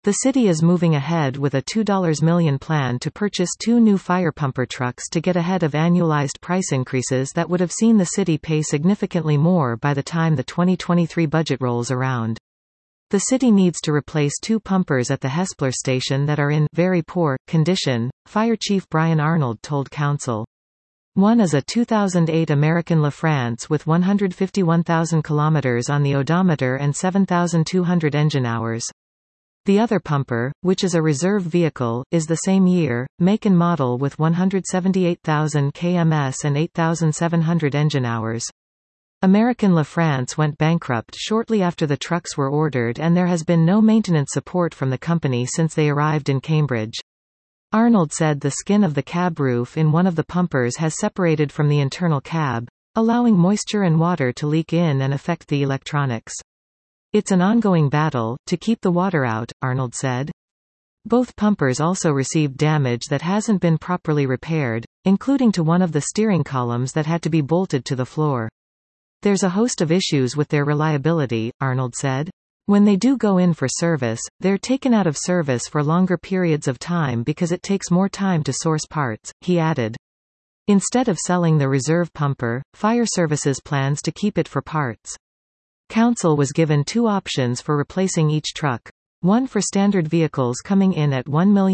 The city is moving ahead with a $2 million plan to purchase 2 new fire pumper trucks to get ahead of annualized price increases that would have seen the city pay significantly more by the time the 2023 budget rolls around. The city needs to replace 2 pumpers at the Hespeler station that are in very poor condition, Fire Chief Brian Arnold told Council. One is a 2008 American LaFrance with 151,000 kilometers on the odometer and 7,200 engine hours. The other pumper, which is a reserve vehicle, is the same year, make and model with 178,000 kms and 8,700 engine hours. American LaFrance went bankrupt shortly after the trucks were ordered, and there has been no maintenance support from the company since they arrived in Cambridge. Arnold said the skin of the cab roof in one of the pumpers has separated from the internal cab, allowing moisture and water to leak in and affect the electronics. It's an ongoing battle to keep the water out, Arnold said. Both pumpers also received damage that hasn't been properly repaired, including to one of the steering columns that had to be bolted to the floor. There's a host of issues with their reliability, Arnold said. When they do go in for service, they're taken out of service for longer periods of time because it takes more time to source parts, he added. Instead of selling the reserve pumper, Fire Services plans to keep it for parts. Council was given 2 options for replacing each truck. One for standard vehicles coming in at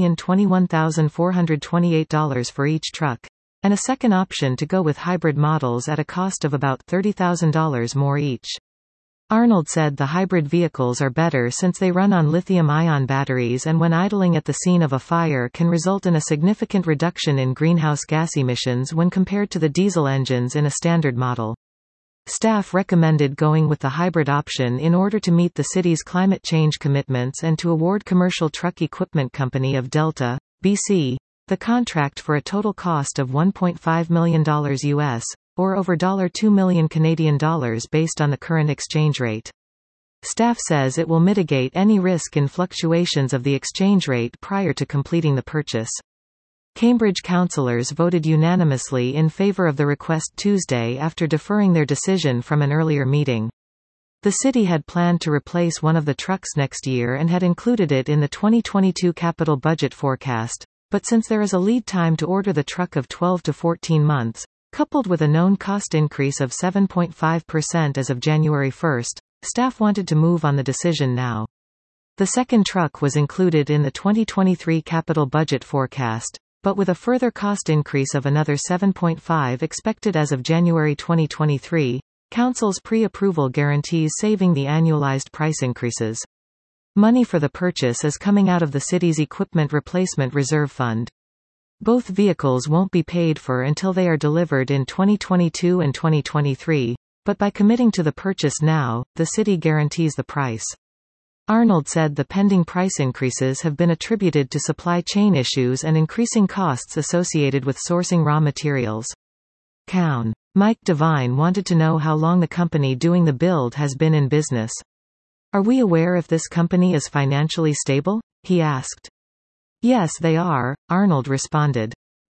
$1,021,428 for each truck, and a second option to go with hybrid models at a cost of about $30,000 more each. Arnold said the hybrid vehicles are better since they run on lithium-ion batteries and when idling at the scene of a fire can result in a significant reduction in greenhouse gas emissions when compared to the diesel engines in a standard model. Staff recommended going with the hybrid option in order to meet the city's climate change commitments and to award Commercial Truck Equipment Company of Delta, BC, the contract for a total cost of $1.5 million US, or over $2 million Canadian dollars based on the current exchange rate. Staff says it will mitigate any risk in fluctuations of the exchange rate prior to completing the purchase. Cambridge councillors voted unanimously in favour of the request Tuesday after deferring their decision from an earlier meeting. The city had planned to replace one of the trucks next year and had included it in the 2022 capital budget forecast, but since there is a lead time to order the truck of 12 to 14 months, coupled with a known cost increase of 7.5% as of January 1, staff wanted to move on the decision now. The second truck was included in the 2023 capital budget forecast, but with a further cost increase of another 7.5% expected as of January 2023, Council's pre-approval guarantees saving the annualized price increases. Money for the purchase is coming out of the city's Equipment Replacement Reserve Fund. Both vehicles won't be paid for until they are delivered in 2022 and 2023, but by committing to the purchase now, the city guarantees the price. Arnold said the pending price increases have been attributed to supply chain issues and increasing costs associated with sourcing raw materials. Cown. Mike Devine wanted to know how long the company doing the build has been in business. Are we aware if this company is financially stable? He asked. Yes, they are, Arnold responded.